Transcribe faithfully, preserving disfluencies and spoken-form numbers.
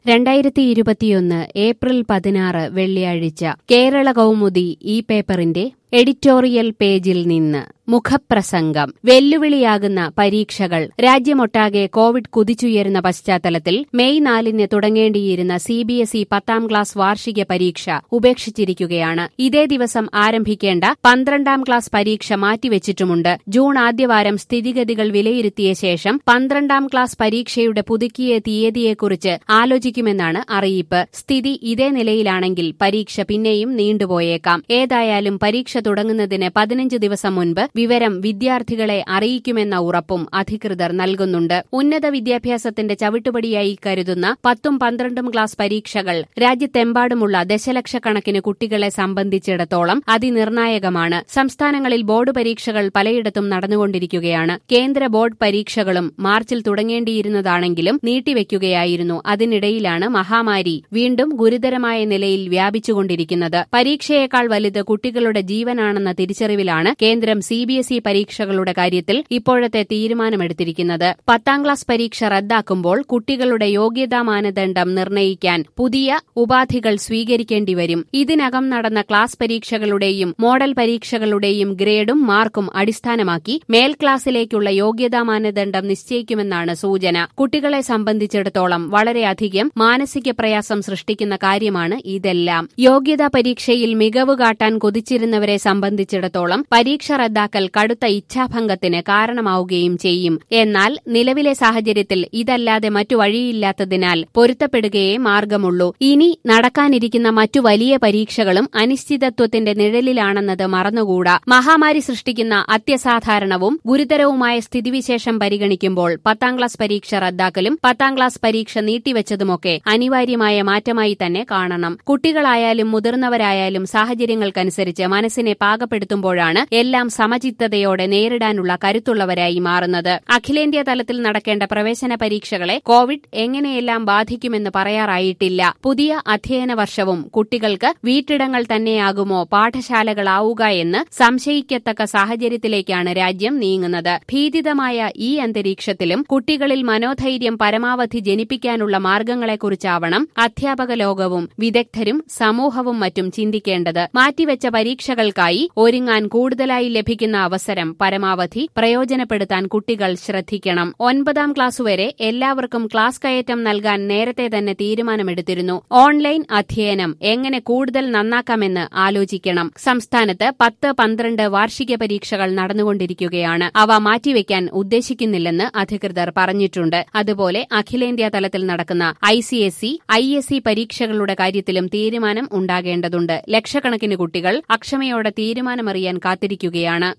രണ്ടായിരത്തി ഇരുപത്തിയൊന്ന് ഏപ്രിൽ പതിനാറ് വെള്ളിയാഴ്ച കേരള കൗമുദി ഈ പേപ്പറിന്റെ എഡിറ്റോറിയൽ പേജിൽ നിന്ന് മുഖപ്രസംഗം. വെല്ലുവിളിയാകുന്ന പരീക്ഷകൾ. രാജ്യമൊട്ടാകെ കോവിഡ് കുതിച്ചുയരുന്ന പശ്ചാത്തലത്തിൽ മെയ് നാലിന് തുടങ്ങേണ്ടിയിരുന്ന സി ബി എസ് ഇ പത്താം ക്ലാസ് വാർഷിക പരീക്ഷ ഉപേക്ഷിച്ചിരിക്കുകയാണ്. ഇതേ ദിവസം ആരംഭിക്കേണ്ട പന്ത്രണ്ടാം ക്ലാസ് പരീക്ഷ മാറ്റിവെച്ചിട്ടുമുണ്ട്. ജൂൺ ആദ്യവാരം സ്ഥിതിഗതികൾ വിലയിരുത്തിയ ശേഷം പന്ത്രണ്ടാം ക്ലാസ് പരീക്ഷയുടെ പുതുക്കിയ തീയതിയെക്കുറിച്ച് ആലോചിക്കുമെന്നാണ് അറിയിപ്പ്. സ്ഥിതി ഇതേ നിലയിലാണെങ്കിൽ പരീക്ഷ പിന്നെയും നീണ്ടുപോയേക്കാം. ഏതായാലും പരീക്ഷ തുടങ്ങുന്നതിന് പതിനഞ്ച് ദിവസം മുൻപ് വിവരം വിദ്യാർത്ഥികളെ അറിയിക്കുമെന്ന ഉറപ്പും അധികൃതർ നൽകുന്നുണ്ട്. ഉന്നത വിദ്യാഭ്യാസത്തിന്റെ ചവിട്ടുപടിയായി കരുതുന്ന പത്തും പന്ത്രണ്ടും ക്ലാസ് പരീക്ഷകൾ രാജ്യത്തെമ്പാടുമുള്ള ദശലക്ഷക്കണക്കിന് കുട്ടികളെ സംബന്ധിച്ചിടത്തോളം അതിനിർണായകമാണ്. സംസ്ഥാനങ്ങളിൽ ബോർഡ് പരീക്ഷകൾ പലയിടത്തും നടന്നുകൊണ്ടിരിക്കുകയാണ്. കേന്ദ്ര ബോർഡ് പരീക്ഷകളും മാർച്ചിൽ തുടങ്ങേണ്ടിയിരുന്നതാണെങ്കിലും നീട്ടിവെക്കുകയായിരുന്നു. അതിനിടയിലാണ് മഹാമാരി വീണ്ടും ഗുരുതരമായ നിലയിൽ വ്യാപിച്ചുകൊണ്ടിരിക്കുന്നത്. പരീക്ഷയേക്കാൾ വലുത് കുട്ടികളുടെ ജീവനാണെന്ന തിരിച്ചറിവിലാണ് കേന്ദ്രം സി ബി എസ് ഇ പരീക്ഷകളുടെ കാര്യത്തിൽ ഇപ്പോഴത്തെ തീരുമാനമെടുത്തിരിക്കുന്നത്. പത്താം ക്ലാസ് പരീക്ഷ റദ്ദാക്കുമ്പോൾ കുട്ടികളുടെ യോഗ്യതാ മാനദണ്ഡം നിർണ്ണയിക്കാൻ പുതിയ ഉപാധികൾ സ്വീകരിക്കേണ്ടി വരും. ഇതിനകം നടന്ന ക്ലാസ് പരീക്ഷകളുടെയും മോഡൽ പരീക്ഷകളുടെയും ഗ്രേഡും മാർക്കും അടിസ്ഥാനമാക്കി മേൽ ക്ലാസിലേക്കുള്ള യോഗ്യതാ മാനദണ്ഡം നിശ്ചയിക്കുമെന്നാണ് സൂചന. കുട്ടികളെ സംബന്ധിച്ചിടത്തോളം വളരെയധികം മാനസിക പ്രയാസം സൃഷ്ടിക്കുന്ന കാര്യമാണ് ഇതെല്ലാം. യോഗ്യതാ പരീക്ഷയിൽ മികവ് കാട്ടാൻ കൊതിച്ചിരുന്നവരെ സംബന്ധിച്ചിടത്തോളം പരീക്ഷ റദ്ദാക്കൽ കടുത്ത ഇച്ഛാഭംഗത്തിന് കാരണമാവുകയും ചെയ്യും. എന്നാൽ നിലവിലെ സാഹചര്യത്തിൽ ഇതല്ലാതെ മറ്റു വഴിയില്ലാത്തതിനാൽ പൊരുത്തപ്പെടുകയേ മാർഗമുള്ളൂ. ഇനി നടക്കാനിരിക്കുന്ന മറ്റു വലിയ പരീക്ഷകളും അനിശ്ചിതത്വത്തിന്റെ നിഴലിലാണെന്നത് മറന്നുകൂടാ. മഹാമാരി സൃഷ്ടിക്കുന്ന അത്യസാധാരണവും ഗുരുതരവുമായ സ്ഥിതിവിശേഷം പരിഗണിക്കുമ്പോൾ പത്താം ക്ലാസ് പരീക്ഷ റദ്ദാക്കലും പത്താം ക്ലാസ് പരീക്ഷ നീട്ടിവെച്ചതുമൊക്കെ അനിവാര്യമായ മാറ്റമായി തന്നെ കാണണം. കുട്ടികളായാലും മുതിർന്നവരായാലും സാഹചര്യങ്ങൾക്കനുസരിച്ച് മനസ്സിനെ പാകപ്പെടുത്തുമ്പോഴാണ് എല്ലാം സമചിത്തതയോടെ നേരിടാനുള്ള കരുത്തുള്ളവരായി മാറുന്നത്. അഖിലേന്ത്യാ തലത്തിൽ നടക്കേണ്ട പ്രവേശന പരീക്ഷകളെ കോവിഡ് എങ്ങനെയെല്ലാം ബാധിക്കുമെന്ന് പറയാറായിട്ടില്ല. പുതിയ അധ്യയന വർഷവും കുട്ടികൾക്ക് വീട്ടിടങ്ങൾ തന്നെയാകുമോ പാഠശാലകളാവുക എന്ന് സംശയിക്കത്തക്ക സാഹചര്യത്തിലേക്കാണ് രാജ്യം നീങ്ങുന്നത്. ഭീതിതമായ ഈ അന്തരീക്ഷത്തിലും കുട്ടികളിൽ മനോധൈര്യം പരമാവധി ജനിപ്പിക്കാനുള്ള മാർഗങ്ങളെക്കുറിച്ചാവണം അധ്യാപക ലോകവും വിദഗ്ധരും സമൂഹവും മറ്റും ചിന്തിക്കേണ്ടത്. മാറ്റിവെച്ച പരീക്ഷകൾക്കായി ഒരുങ്ങാൻ കൂടുതലായി ലഭിക്കുന്ന അവസരം പരമാവധി പ്രയോജനപ്പെടുത്താൻ കുട്ടികൾ ശ്രദ്ധിക്കണം. ഒൻപതാം ക്ലാസുവരെ എല്ലാവർക്കും ക്ലാസ് കയറ്റം നൽകാൻ നേരത്തെ തന്നെ തീരുമാനമെടുത്തിരുന്നു. ഓൺലൈൻ അധ്യയനം എങ്ങനെ കൂടുതൽ നന്നാക്കാമെന്ന് ആലോചിക്കണം. സംസ്ഥാനത്ത് പത്ത് പന്ത്രണ്ട് വാർഷിക പരീക്ഷകൾ നടന്നുകൊണ്ടിരിക്കുകയാണ്. അവ മാറ്റിവെക്കാൻ ഉദ്ദേശിക്കുന്നില്ലെന്ന് അധികൃതർ പറഞ്ഞിട്ടുണ്ട്. അതുപോലെ അഖിലേന്ത്യാ തലത്തിൽ നടക്കുന്ന I C S E I S E പരീക്ഷകളുടെ കാര്യത്തിലും തീരുമാനം ഉണ്ടാകേണ്ടതുണ്ട്. ലക്ഷക്കണക്കിന് കുട്ടികൾ അക്ഷമയോടെ തീരുമാനമറിയാൻ കാത്തിരിക്കുകയാണ്.